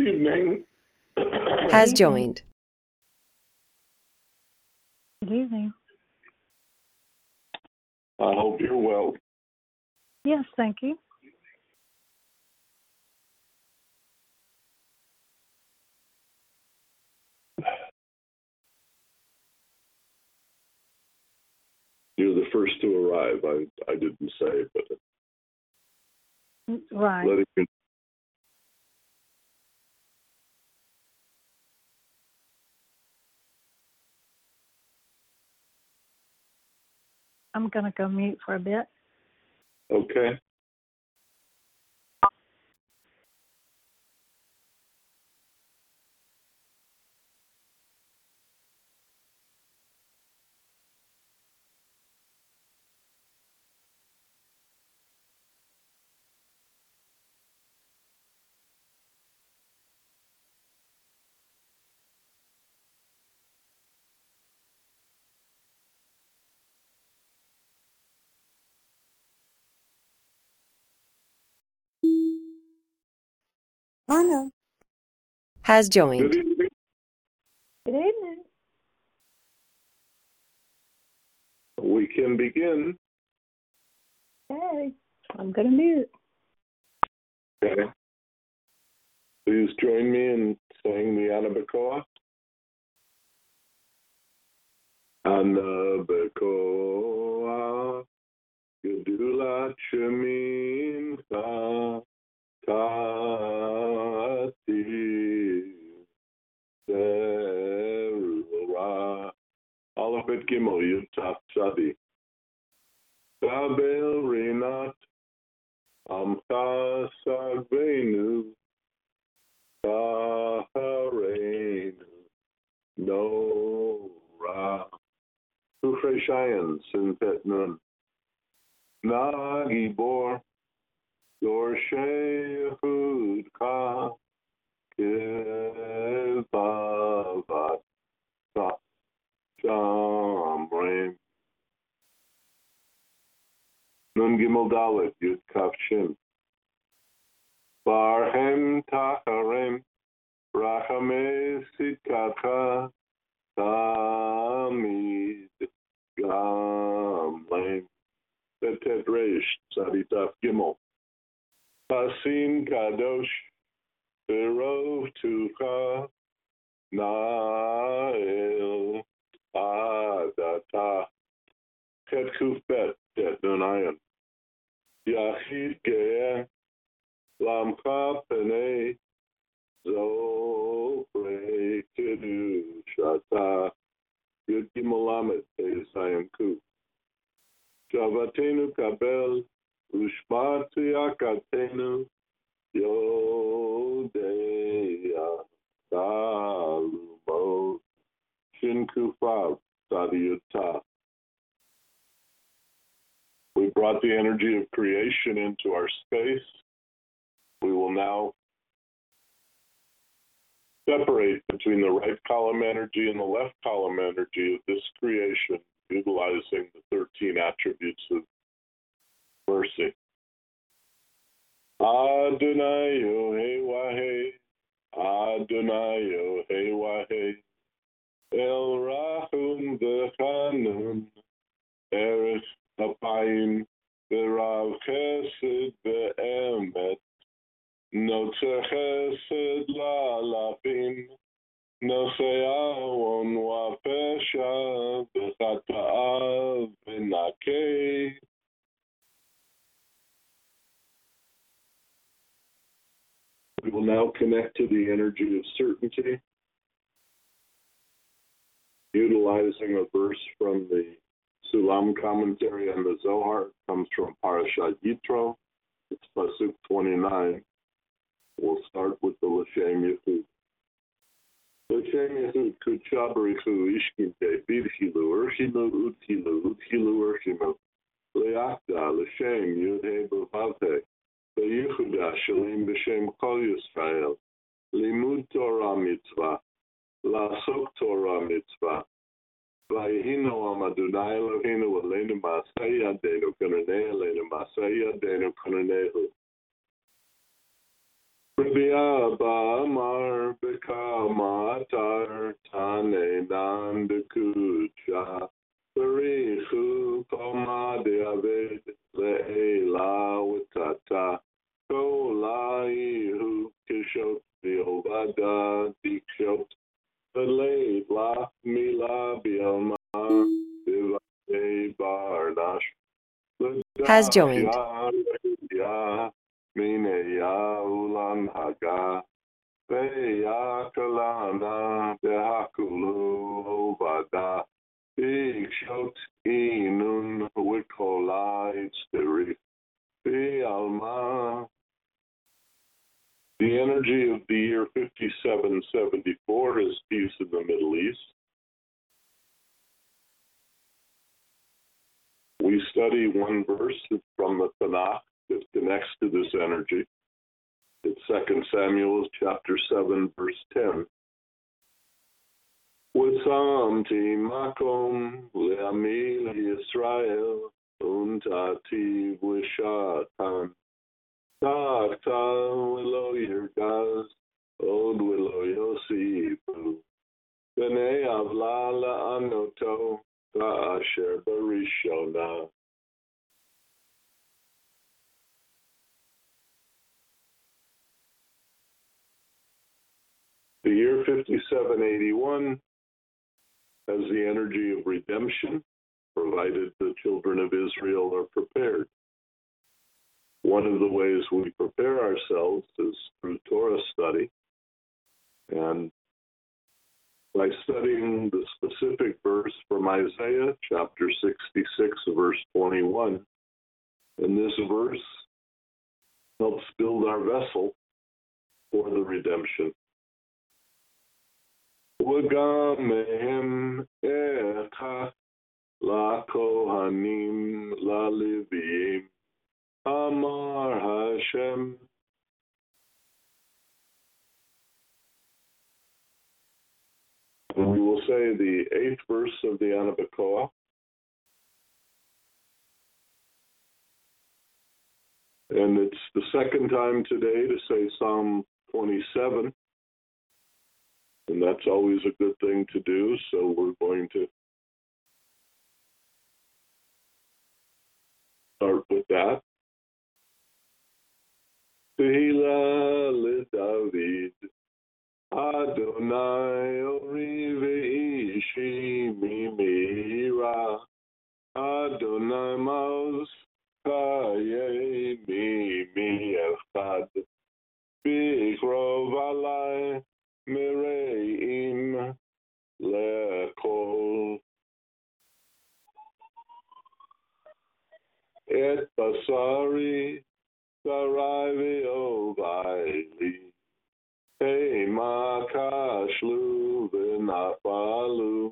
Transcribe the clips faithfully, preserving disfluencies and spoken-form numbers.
evening. Has joined. Good evening. I hope you're well. Yes, thank you. You're the first to arrive. I I didn't say, but Right. letting you. I'm going to go mute for a bit. Okay. Anna. Has joined. Good evening. Good evening. We can begin. Hey, I'm going to mute. Okay. Please join me in saying the Anabacoa. Anabacoa, Gedula Shemincha, Tati, Zerura, Alabet Gimel, Yutaf Sadi, Babel Rinat, Amcha Sagvenu, Sahareinu, Nora, Kufre Shayan, Sintet Nun, Nagibor, Dorshe Hudka, Kivavat, Shamrim, Nun Gimel Dalet, Yud Kaf Shin, Barhem Tacharem, Rachame Sitkacha, Tamid Gamlein, Betet Reish, Saditaf Gimel, Pasim Kadosh, Berov Tucha, Nael Adata, Chet Kuf Bet, Det Nunayan, Yachid Ge'eh, Lamcha Penei, Zofre Kedushata, Yud Gimel Lamed, Eisayim Kuf, Shavatenu Kabel, Ushmati Akatenu, Yodeya, Salumo, Shin Kufav, Sadiyuta. We brought the energy of creation into our space. We will now separate between the right column energy and the left column energy of this creation, utilizing the thirteen attributes of mercy. Adonai Yohei Wahei, Adonai Yohei Wahei, El Rahum V'Chanun, Erech Apayim, V'Rav Chesed V'Emet, Notzer Chesed La'alafim, Nosei Awon Wa'Pesha, V'Chata'ah V'Nakei. We will now connect to the energy of certainty, utilizing a verse from the Sulam commentary on the Zohar. It comes from Parashat Yitro. It's Pasuk twenty-nine. We'll start with the L'Shem Yehud. L'Shem Yehud Kutsha Barichu Ishkinte Bidchilu Urchilu Utchilu Utchilu Urchimu Leachda L'Shem Yudhe B'Vavhe B'Yehuda Shalim B'Shem Kol Yisrael Limud Torah Mitzvah La'asok Torah Mitzvah Vayihinu Am Adonai Eloheinu Aleinu Ma'aseh Yadeinu Kananei Aleinu Ma'aseh Yadeinu Kananehu Rabbi Abba Amar da dikshot belay la mila bielma divay bardash Has joined. ya mine ya ulan haga beya kalana behakulu obada dikshot inun wikola itsteri be alma. The energy of the year fifty-seven seventy-four is peace in the Middle East. We study one verse from the Tanakh that connects to this energy. It's Second Samuel chapter seven, verse ten. Wasamti makom le'ami Yisrael untati v'shatan. Tak ta willow yirgaz, od willow yosifu. B'nei avla la'anoto, ka'asher barishona. The year fifty-seven eighty-one has the energy of redemption, provided the children of Israel are prepared. One of the ways we prepare ourselves is through Torah study, and by studying the specific verse from Isaiah chapter sixty-six, verse twenty-one. And this verse helps build our vessel for the redemption. Wagamehem echach la kohanim la leviim Amar Hashem. And we will say the eighth verse of the Ana Bekoach. And it's the second time today to say Psalm twenty-seven. And that's always a good thing to do, so we're going to start with that. Tehillah leDavid, Adonai ori ve'ishi mimira, Adonai maos kaye mimi echad, bikrov alai mereim lekol. Et basari Sarai v'ovaili, Hema kashlu v'nafalu,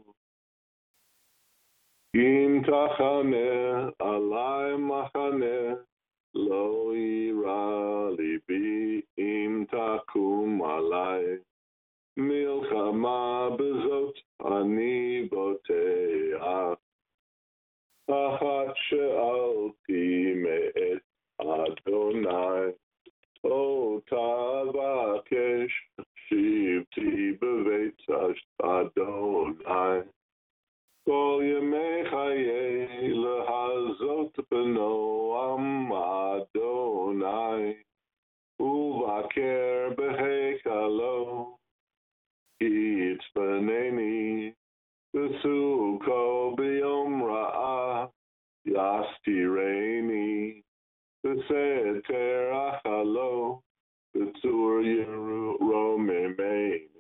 Im tachaneh alai machaneh, Lo ira libi im takum alai, Milchama bezot ani boteach, Achat she'alti me'et Adonai, O tavakesh, shivti beveit Adonai. Kol yemei chayei lehazot b'noam Adonai, uvaker behekalo, ki itzpaneni, b'suko b'yom ra'ah, yastireni. V'seter achalo, v'tzur yeromemeni.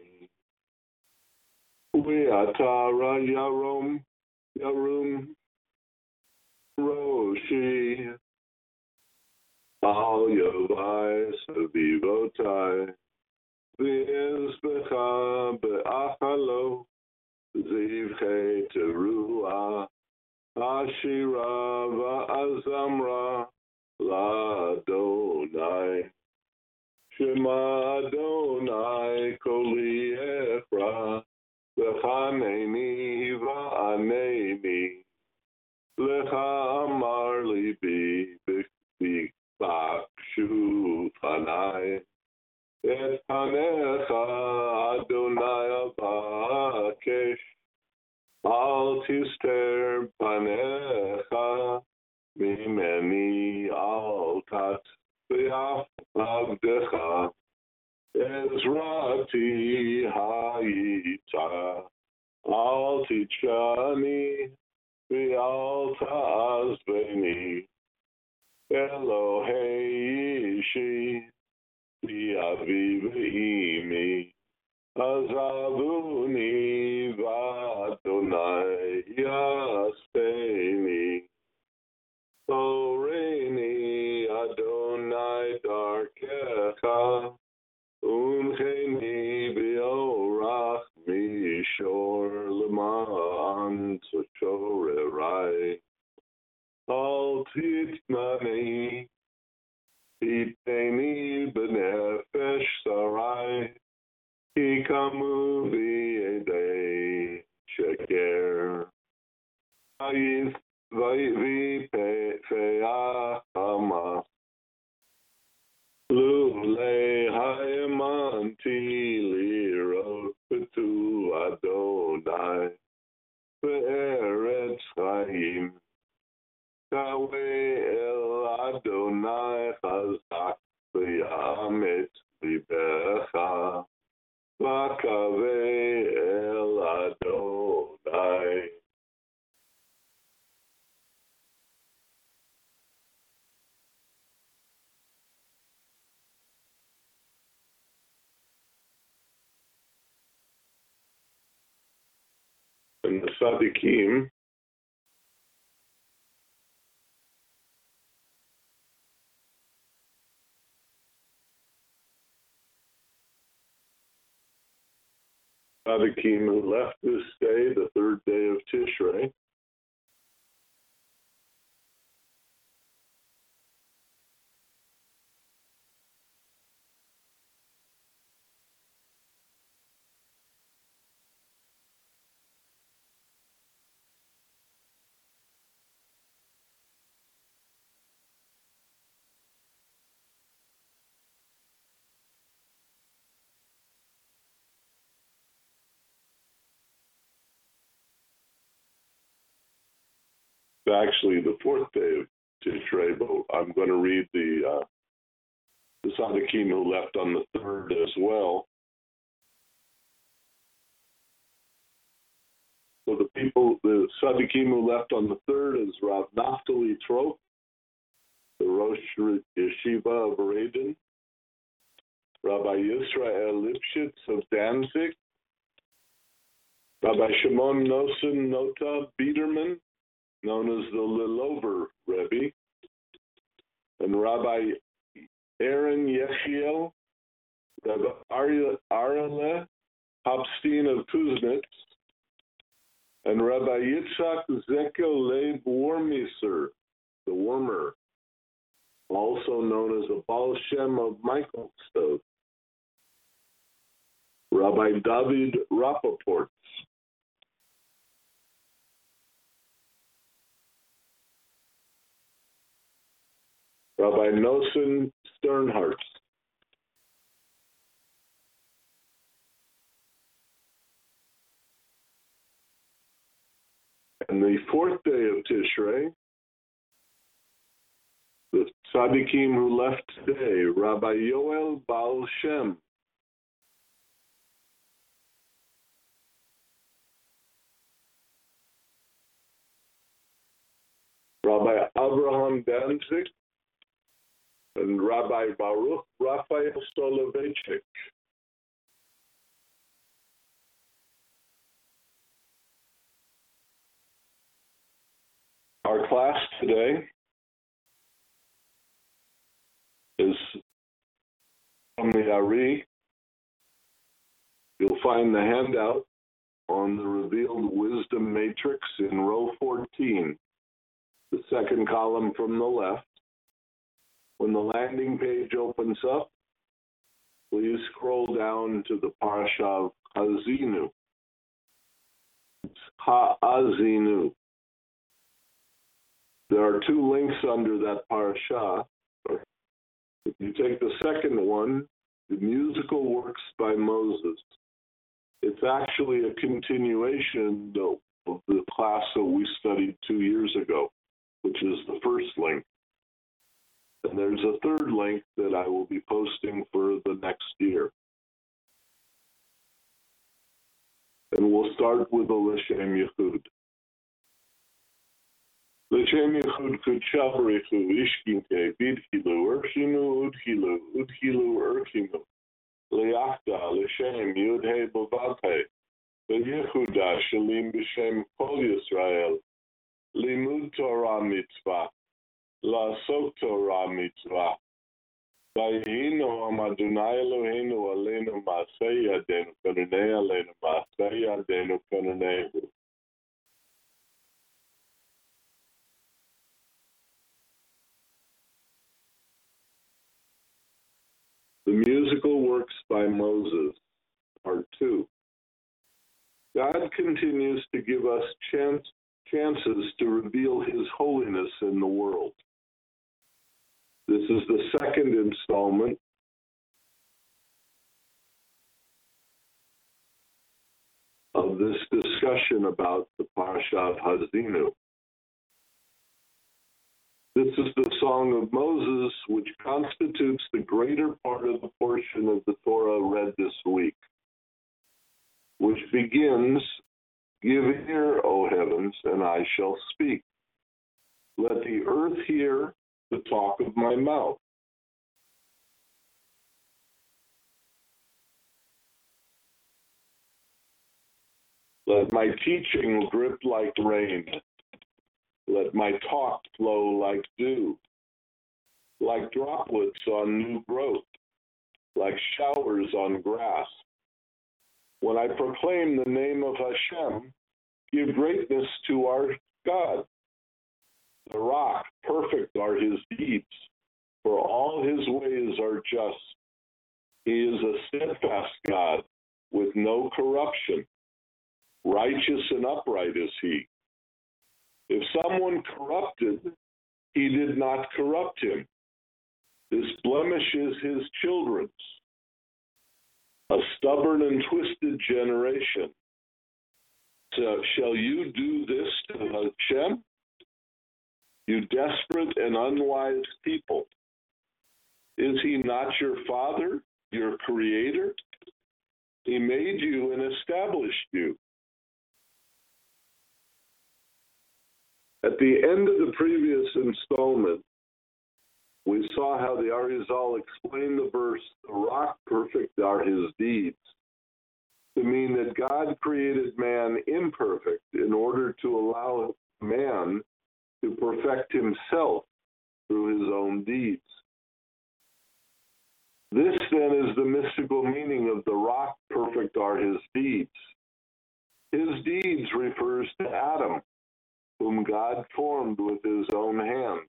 V'atara yarom, yarum, roshi, al yovai savivotai, v'ezbecha be'achalo, zivche teruah, ashira v'azamra, La Adonai, Shema Adonai, Koli Ephra, V'chaneni v'aneni, Lecha amar libi, B'kshu chanai, Et panecha Adonai avakesh, Al tister panecha, Mimeni al tat v'af avdecha, Ezrati hayita, al tichani, v'al ta'azbeni, Elohei ishi, v'avi v'imi, azavuni v'adonai yaseni, Oreini Adonai darkecha, Uncheni b'orach mishor l'ma'an t'shorerai. Al titnani, titeni b'nefesh sarai, ki kamu v'yedei sheker. Vayis v'pe'ah hamas. Lule hayamanti lirot betu Adonai be'eretz chaim. Kaweh el Adonai chazak v'yamet libecha. V'kaveh el Adonai. And the Tzaddikim, Tzaddikim who left this day, the third day of Tishrei, actually the fourth day of Tishrei, but I'm going to read the uh, the Tzaddikim who left on the third as well. So the people, the Tzaddikim who left on the third is Rav Naftali Trop, the Rosh Yeshiva of Radin, Rabbi Yisrael Lipschitz of Danzig, Rabbi Shimon Nosson Nota Biederman, known as the Lilover Rebbe, and Rabbi Aaron Yechiel, Rabbi Arle Hopstein of Kuznetz, and Rabbi Yitzhak Zekel Leib Warmiser, the Warmer, also known as the Baal Shem of Michaelstove, Rabbi David Rappaport, Rabbi Nosson Sternhardt, and the fourth day of Tishrei, the Tzaddikim who left today, Rabbi Yoel Baal Shem, Rabbi Abraham Danzig, and Rabbi Baruch Raphael Soloveitchik. Our class today is from the Ari. You'll find the handout on the Revealed Wisdom Matrix in row fourteen, the second column from the left. When the landing page opens up, please scroll down to the Parasha of Ha'azinu. It's Ha'azinu. There are two links under that parasha. If you take the second one, the musical works by Moses, it's actually a continuation though, of the class that we studied two years ago, which is the first link. And there's a third link that I will be posting for the next year. start with the L'Shem Yichud. L'Shem Yichud Kudsha Barichu Ishkinte Vidhilu Urchinu Udhilu Udhilu Urchinu Liachda L'Shem Yudhe Bavate V'Yehuda Shalim B'Shem Kol Yisrael Limud Torah Mitzvah La'asok Torah Mitzvah Vayihinu Am Adonai Eloheinu Aleinu Ma'aseh Yadenu Kanunei Aleinu Ma'aseh Yadenu Kanunehu. The musical works by Moses, part two. God continues to give us chance, chances to reveal his holiness in the world. This is the second installment of this discussion about the Parasha of Hazinu. This is the Song of Moses, which constitutes the greater part of the portion of the Torah read this week, which begins, "Give ear, O heavens, and I shall speak. Let the earth hear the talk of my mouth." Let my teaching drip like rain. Let my talk flow like dew, like droplets on new growth, like showers on grass. When I proclaim the name of Hashem, give greatness to our God. The rock, perfect are his deeds, for all his ways are just. He is a steadfast God with no corruption. Righteous and upright is he. If someone corrupted, he did not corrupt him. This blemish is his children's. A stubborn and twisted generation. So shall you do this to Hashem? You desperate and unwise people. Is he not your father, your creator? He made you and established you. At the end of the previous installment, we saw how the Arizal explained the verse, "The rock perfect are his deeds," to mean that God created man imperfect in order to allow man to perfect himself through his own deeds. This then is the mystical meaning of "the rock perfect are his deeds." His deeds refers to Adam, whom God formed with his own hands.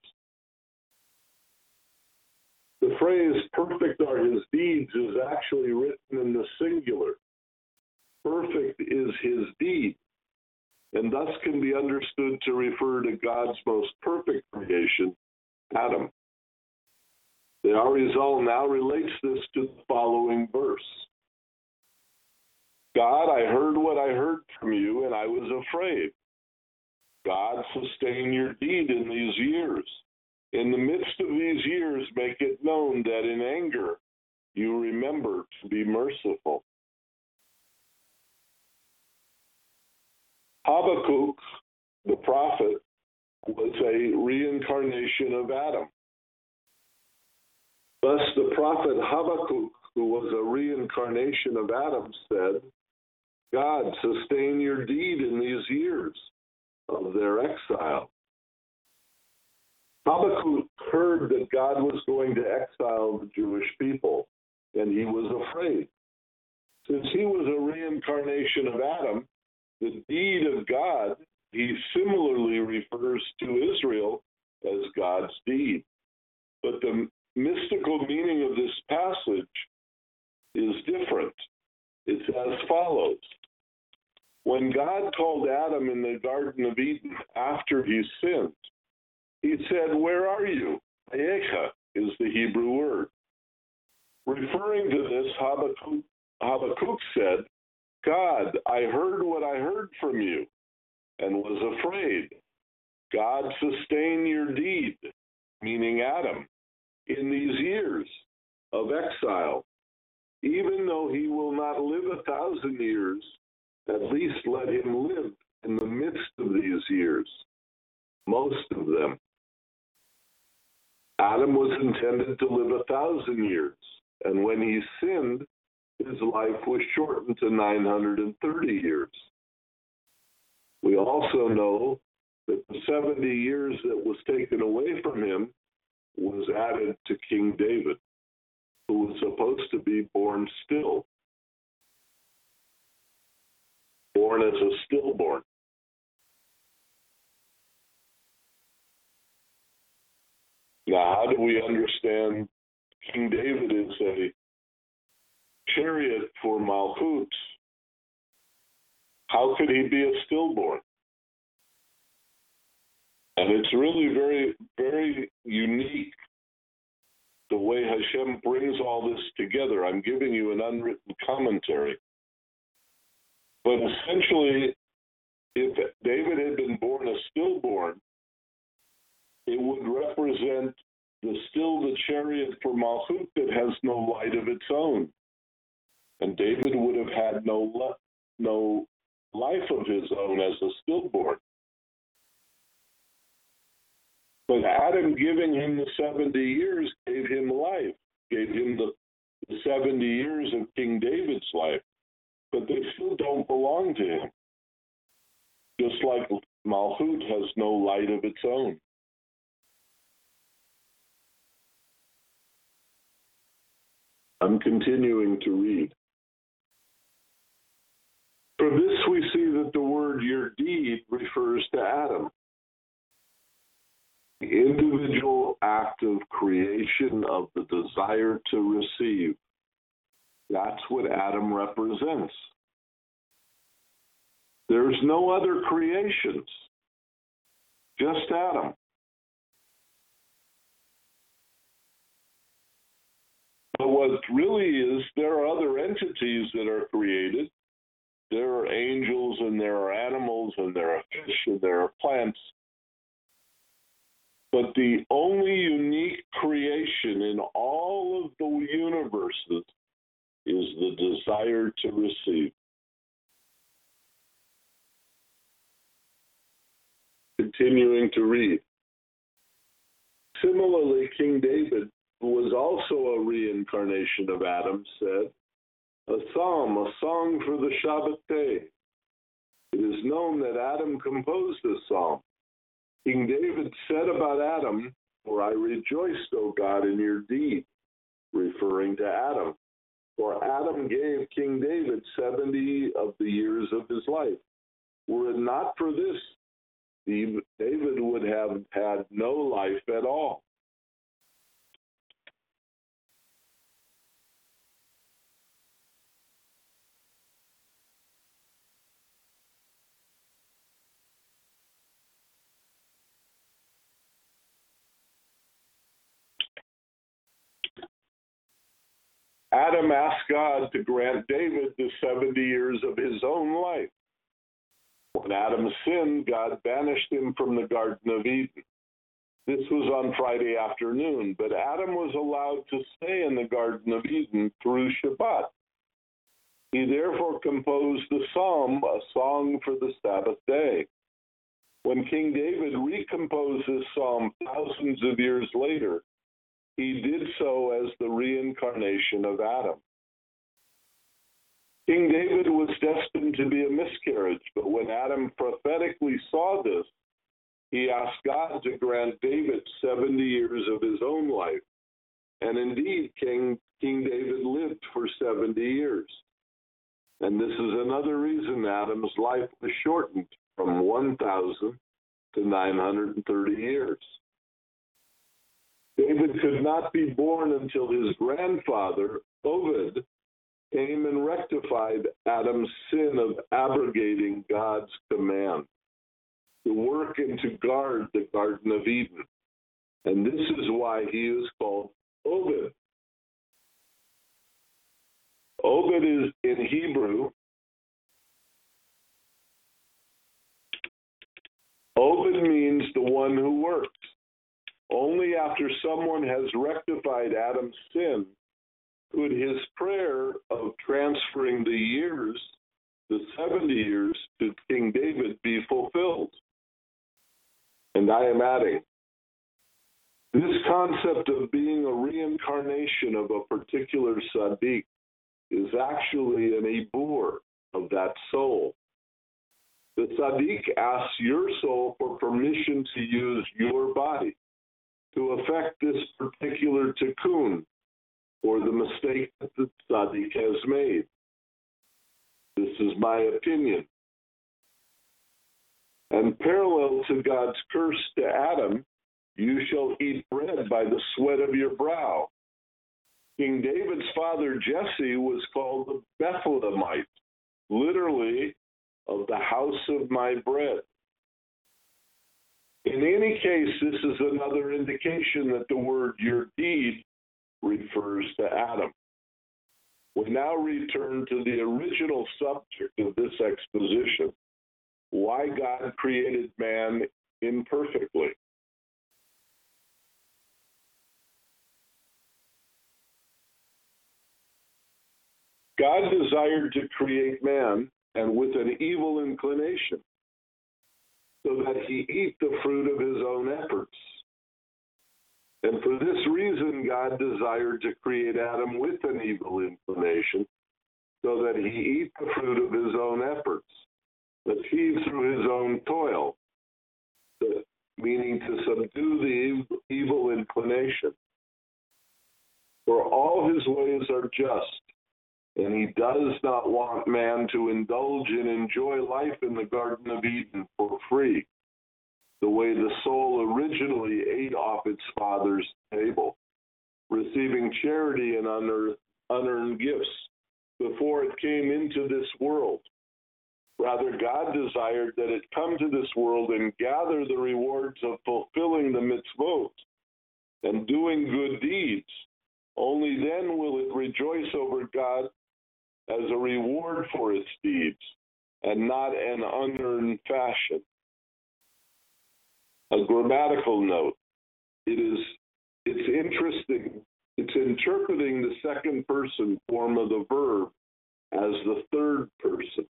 The phrase "perfect are his deeds" is actually written in the singular. Perfect is his deed, and thus can be understood to refer to God's most perfect creation, Adam. The Arizal now relates this to the following verse. "God, I heard what I heard from you, and I was afraid. God, sustain your deed in these years. In the midst of these years, make it known that in anger you remember to be merciful." Habakkuk, the prophet, was a reincarnation of Adam. Thus, the prophet Habakkuk, who was a reincarnation of Adam, said, "God, sustain your deed in these years of their exile." Habakkuk heard that God was going to exile the Jewish people, and he was afraid. Since he was a reincarnation of Adam, the deed of God, he similarly refers to Israel as God's deed. But the mystical meaning of this passage is different. It's as follows. When God called Adam in the Garden of Eden after he sinned, he said, "Where are you?" Ayecha is the Hebrew word. Referring to this, Habakkuk, Habakkuk said, "God, I heard what I heard from you and was afraid. God, sustain your deed," meaning Adam, "in these years of exile. Even though he will not live a thousand years, At least let him live in the midst of these years, most of them. Adam was intended to live a thousand years, and when he sinned, his life was shortened to nine hundred thirty years. We also know that the seventy years that was taken away from him was added to King David, who was supposed to be born still, born as a stillborn. Now, how do we understand King David is a chariot for Malchut? How could he be a stillborn? And it's really very, very unique the way Hashem brings all this together. I'm giving you an unwritten commentary. But essentially, if David had been born a stillborn, it would represent the still the chariot for Malchut that has no light of its own. And David would have had no, no life of his own as a stillborn. But Adam giving him the seventy years gave him life, gave him the, the seventy years of King David's life. But they still don't belong to him. Just like Malchut has no light of its own. I'm continuing to read. From this we see that the word your deed refers to Adam. The individual act of creation of the desire to receive. That's what Adam represents. There's no other creations, just Adam. But what really is, there are other entities that are created. There are angels, and there are animals, and there are fish, and there are plants. But the only unique creation in all of the universes is the desire to receive. Continuing to read. Similarly, King David, who was also a reincarnation of Adam, said, a psalm, a song for the Shabbat day. It is known that Adam composed this psalm. King David said about Adam, for I rejoiced, O God, in your deed, referring to Adam. For Adam gave King David seventy of the years of his life. Were it not for this, David would have had no life at all. Adam asked God to grant David the seventy years of his own life. When Adam sinned, God banished him from the Garden of Eden. This was on Friday afternoon, but Adam was allowed to stay in the Garden of Eden through Shabbat. He therefore composed the psalm, a song for the Sabbath day. When King David recomposed this psalm thousands of years later, he did so as the reincarnation of Adam. King David was destined to be a miscarriage, but when Adam prophetically saw this, he asked God to grant David seventy years of his own life. And indeed, King, King David lived for seventy years. And this is another reason Adam's life was shortened from one thousand to nine hundred thirty years. David could not be born until his grandfather, Oved, came and rectified Adam's sin of abrogating God's command to work and to guard the Garden of Eden. And this is why he is called Oved. Oved is in Hebrew. Oved means the one who works. Only after someone has rectified Adam's sin could his prayer of transferring the years the seventy years to King David be fulfilled. And I am adding, this concept of being a reincarnation of a particular tzaddik is actually an ibur of that soul. The tzaddik asks your soul for permission to use your body to effect this particular tikkun, or the mistake that the tzaddik has made. This is my opinion. And parallel to God's curse to Adam, you shall eat bread by the sweat of your brow. King David's father Jesse was called the Bethlehemite, literally, of the house of my bread. In any case, this is another indication that the word your deed refers to Adam. We now return to the original subject of this exposition, why God created man imperfectly. God desired to create man, and with an evil inclination, so that he eat the fruit of his own efforts. And for this reason, God desired to create Adam with an evil inclination, so that he eat the fruit of his own efforts, achieve through his own toil, meaning to subdue the evil inclination. For all his ways are just, and he does not want man to indulge and enjoy life in the Garden of Eden for free, the way the soul originally ate off its father's table, receiving charity and unearned, unearned gifts before it came into this world. Rather, God desired that it come to this world and gather the rewards of fulfilling the mitzvot and doing good deeds. Only then will it rejoice over God as a reward for its deeds, and not an unearned fashion. A grammatical note, it is, it's interesting, it's interpreting the second person form of the verb as the third person.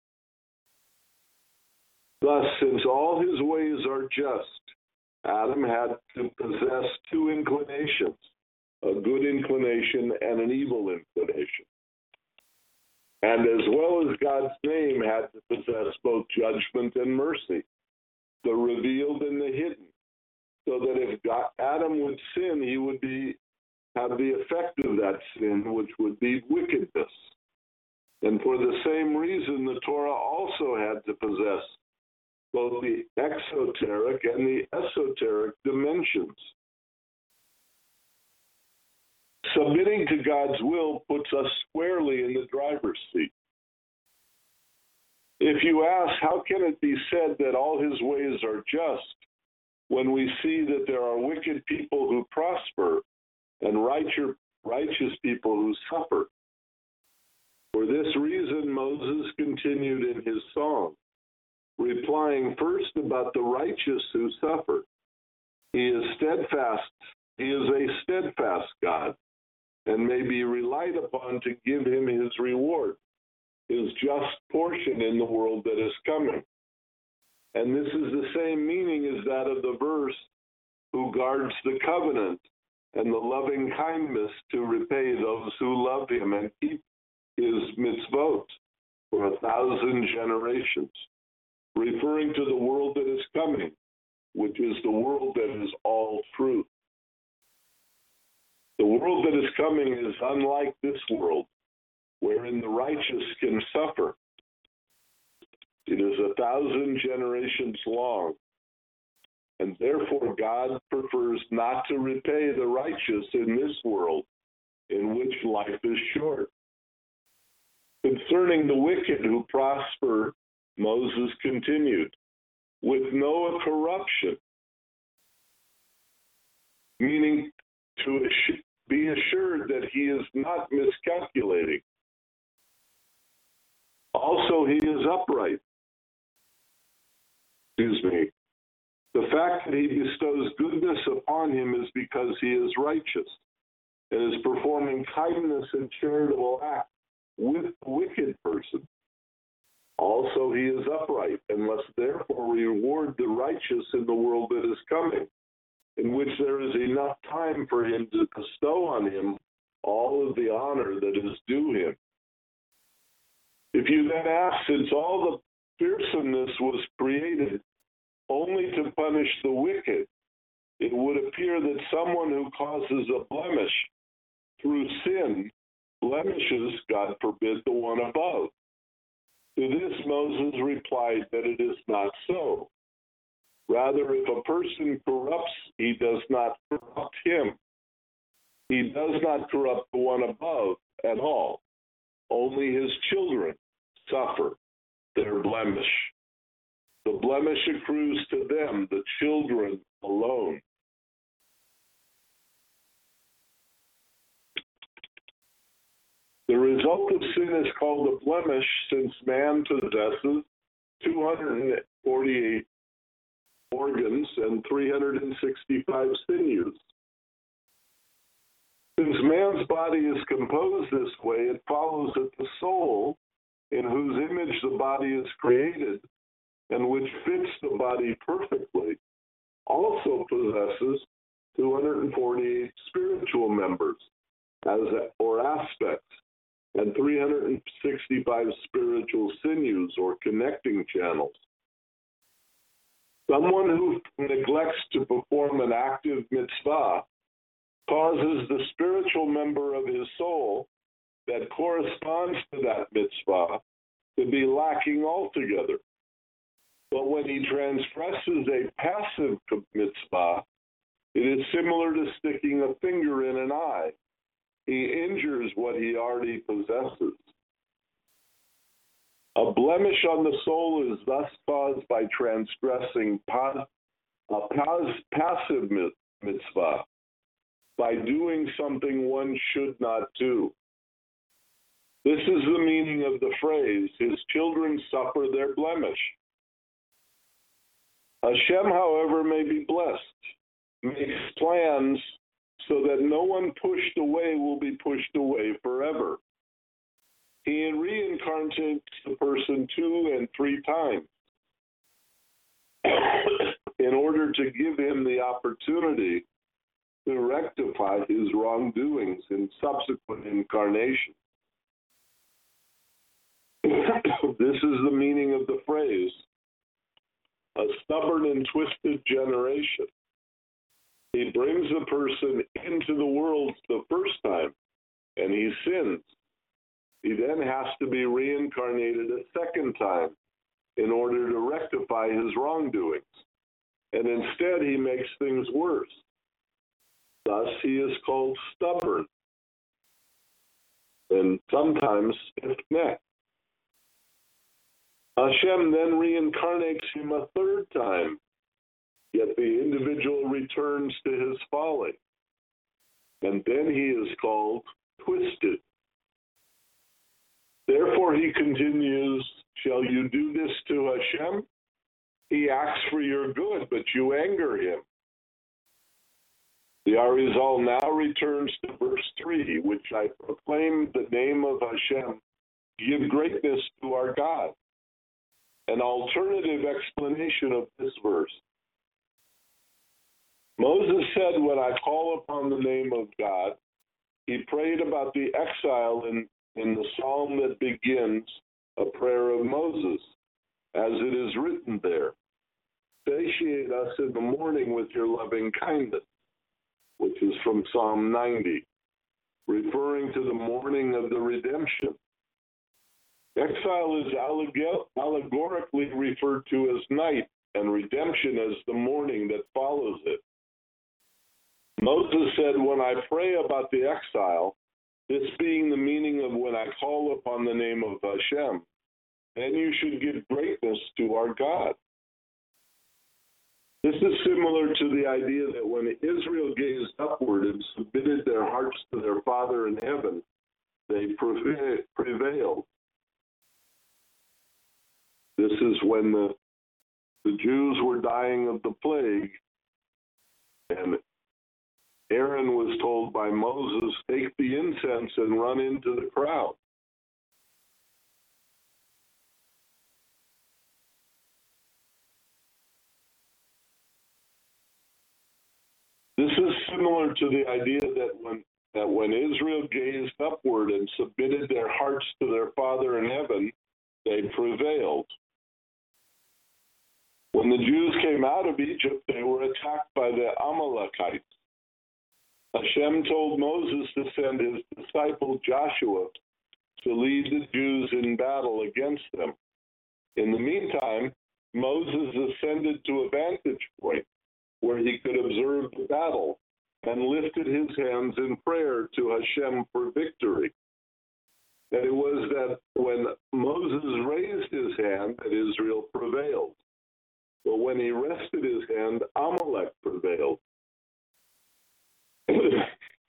Thus, since all his ways are just, Adam had to possess two inclinations, a good inclination and an evil inclination. And as well as God's name had to possess both judgment and mercy, the revealed and the hidden, so that if God, Adam would sin, he would be have the effect of that sin, which would be wickedness. And for the same reason, the Torah also had to possess both the exoteric and the esoteric dimensions. Submitting to God's will puts us squarely in the driver's seat. If you ask, how can it be said that all his ways are just when we see that there are wicked people who prosper and righteous, righteous people who suffer? For this reason, Moses continued in his song, replying first about the righteous who suffer. He is steadfast. He is a steadfast God, and may be relied upon to give him his reward, his just portion in the world that is coming. And this is the same meaning as that of the verse, who guards the covenant and the loving kindness to repay those who love him and keep his mitzvot for a thousand generations, referring to the world that is coming, which is the world that is all truth. The world that is coming is unlike this world, wherein the righteous can suffer. It is a thousand generations long, and therefore God prefers not to repay the righteous in this world, in which life is short. Concerning the wicked who prosper, Moses continued, with no corruption, meaning to be assured that he is not miscalculating. Also, he is upright. Excuse me. The fact that he bestows goodness upon him is because he is righteous and is performing kindness and charitable acts with the wicked person. he is upright, and must therefore reward the righteous in the world that is coming, in which there is enough time for him to bestow on him all of the honor that is due him. If you then ask, since all the fearsomeness was created only to punish the wicked, it would appear that someone who causes a blemish through sin blemishes, God forbid, the one above. To this Moses replied that it is not so. Rather, if a person corrupts, he does not corrupt him. He does not corrupt the one above at all. Only his children suffer their blemish. The blemish accrues to them, the children alone. The result of sin is called a blemish, since man possesses two hundred forty-eight organs and three hundred sixty-five sinews. Since man's body is composed this way, it follows that the soul, in whose image the body is created, and which fits the body perfectly, also possesses two hundred forty-eight spiritual members as or aspects, and three hundred sixty-five spiritual sinews or connecting channels. Someone who neglects to perform an active mitzvah causes the spiritual member of his soul that corresponds to that mitzvah to be lacking altogether. But when he transgresses a passive mitzvah, it is similar to sticking a finger in an eye. He injures what he already possesses. A blemish on the soul is thus caused by transgressing pa- a pas- passive mitzvah, by doing something one should not do. This is the meaning of the phrase, his children suffer their blemish. Hashem, however, may be blessed, makes plans so that no one pushed away will be pushed away forever. He reincarnates the person two and three times in order to give him the opportunity to rectify his wrongdoings in subsequent incarnations. This is the meaning of the phrase, a stubborn and twisted generation. He brings the person into the world the first time, and he sins. He then has to be reincarnated a second time in order to rectify his wrongdoings. And instead, he makes things worse. Thus, he is called stubborn and sometimes stiff-necked. Hashem then reincarnates him a third time, yet the individual returns to his folly. And then he is called twisted. Therefore, he continues, shall you do this to Hashem? He acts for your good, but you anger him. The Arizal now returns to verse three, which I proclaim the name of Hashem, give greatness to our God. An alternative explanation of this verse. Moses said, when I call upon the name of God, he prayed about the exile in, in the psalm that begins a prayer of Moses, as it is written there. Satiate us in the morning with your loving kindness, which is from Psalm ninety, referring to the morning of the redemption. Exile is allegorically referred to as night, and redemption as the morning that follows it. Moses said, when I pray about the exile, this being the meaning of when I call upon the name of Hashem, then you should give greatness to our God. This is similar to the idea that when Israel gazed upward and submitted their hearts to their Father in heaven, they prevailed. This is when the, the Jews were dying of the plague, and Aaron was told by Moses, take the incense and run into the crowd. similar to the idea that when that when Israel gazed upward and submitted their hearts to their Father in heaven, they prevailed. When the Jews came out of Egypt, they were attacked by the Amalekites. Hashem told Moses to send his disciple Joshua to lead the Jews in battle against them. In the meantime, Moses ascended to a vantage point where he could observe the battle and lifted his hands in prayer to Hashem for victory. And it was that when Moses raised his hand that Israel prevailed. But when he rested his hand, Amalek prevailed. The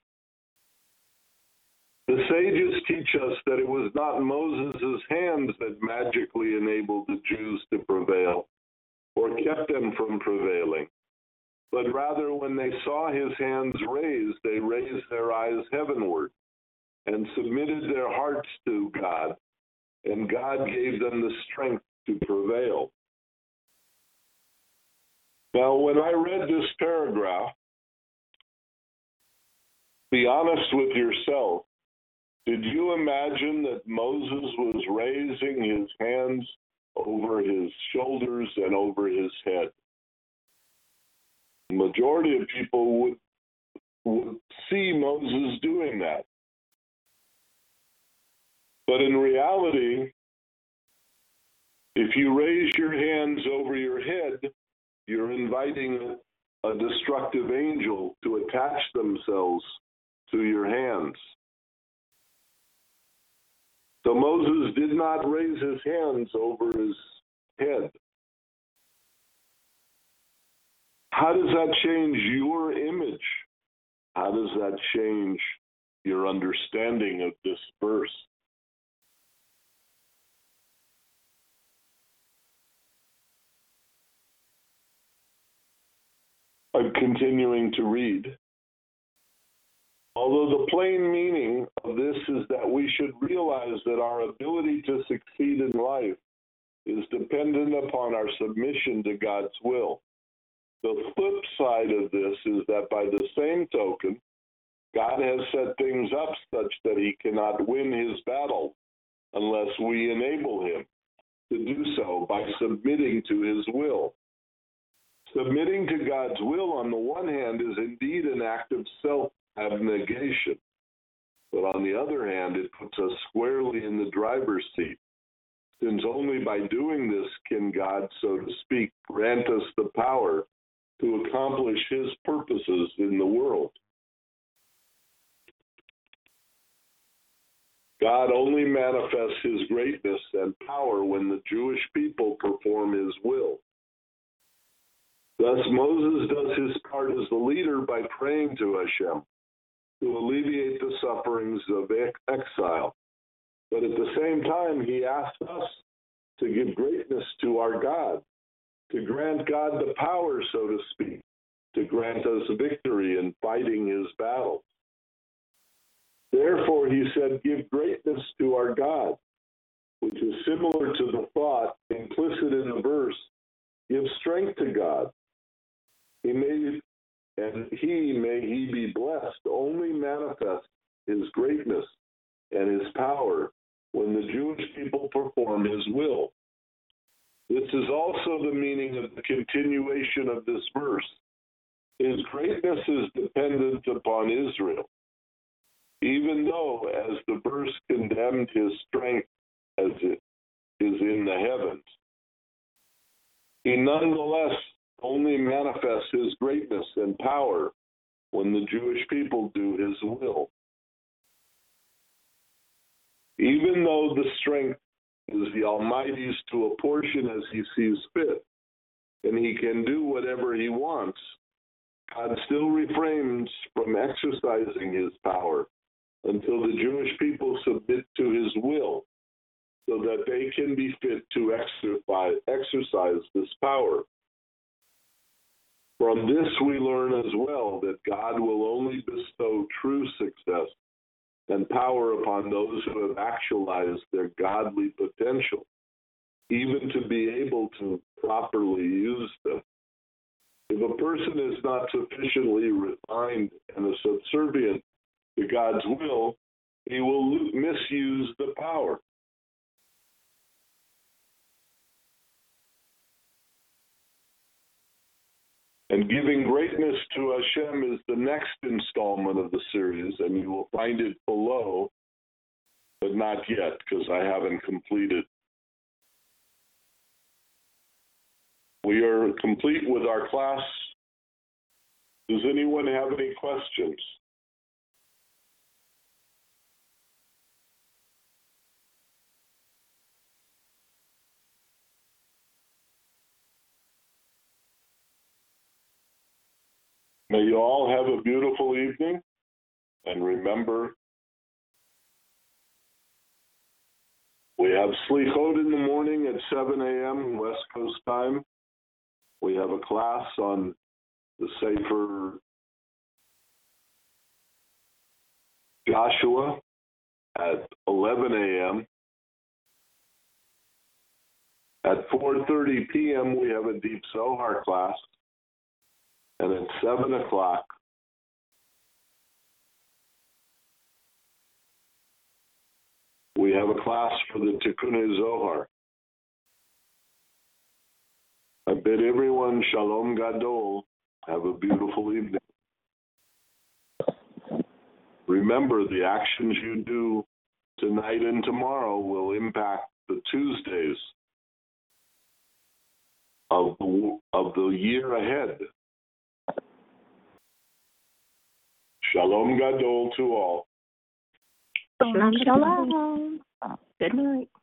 sages teach us that it was not Moses' hands that magically enabled the Jews to prevail or kept them from prevailing, but rather when they saw his hands raised, they raised their eyes heavenward and submitted their hearts to God, and God gave them the strength to prevail. Now, when I read this paragraph, be honest with yourself. Did you imagine that Moses was raising his hands over his shoulders and over his head? The majority of people would, would see Moses doing that. But in reality, if you raise your hands over your head, you're inviting a destructive angel to attach themselves to your hands. So Moses did not raise his hands over his head. How does that change your image? How does that change your understanding of this verse? I'm continuing to read. Although the plain meaning of this is that we should realize that our ability to succeed in life is dependent upon our submission to God's will. The flip side of this is that by the same token, God has set things up such that he cannot win his battle unless we enable him to do so by submitting to his will. Submitting to God's will, on the one hand, is indeed an act of self-abnegation. But on the other hand, it puts us squarely in the driver's seat, since only by doing this can God, so to speak, grant us the power to accomplish his purposes in the world. God only manifests his greatness and power when the Jewish people perform his will. Thus, Moses does his part as the leader by praying to Hashem to alleviate the sufferings of exile. But at the same time, he asks us to give greatness to our God, to grant God the power, so to speak, to grant us victory in fighting his battles. Therefore, he said, give greatness to our God, which is similar to the thought implicit in the verse, give strength to God. He may, and he, may he be blessed, only manifest his greatness and his power when the Jewish people perform his will. This is also the meaning of the continuation of this verse. His greatness is dependent upon Israel, even though, as the verse condemned his strength as it is in the heavens, he nonetheless only manifests his greatness and power when the Jewish people do his will. Even though the strength is the Almighty's to apportion as he sees fit, and he can do whatever he wants, God still refrains from exercising his power until the Jewish people submit to his will, so that they can be fit to exercise, exercise this power. From this we learn as well that God will only bestow true success and power upon those who have actualized their godly potential, even to be able to properly use them. If a person is not sufficiently refined and subservient to God's will, he will misuse the power. And giving greatness to Hashem is the next installment of the series, and you will find it below, but not yet, because I haven't completed. We are complete with our class. Does anyone have any questions? May you all have a beautiful evening, and remember, we have Slichot in the morning at seven a.m. West Coast time. We have a class on the Sefer Joshua at eleven a.m. At four thirty p.m. we have a Deep Zohar class. And at seven o'clock, we have a class for the Tikkunei Zohar. I bid everyone Shalom Gadol. Have a beautiful evening. Remember, the actions you do tonight and tomorrow will impact the Tuesdays of the, of the year ahead. Shalom Gadol to all. Shalom. Shalom. Good night.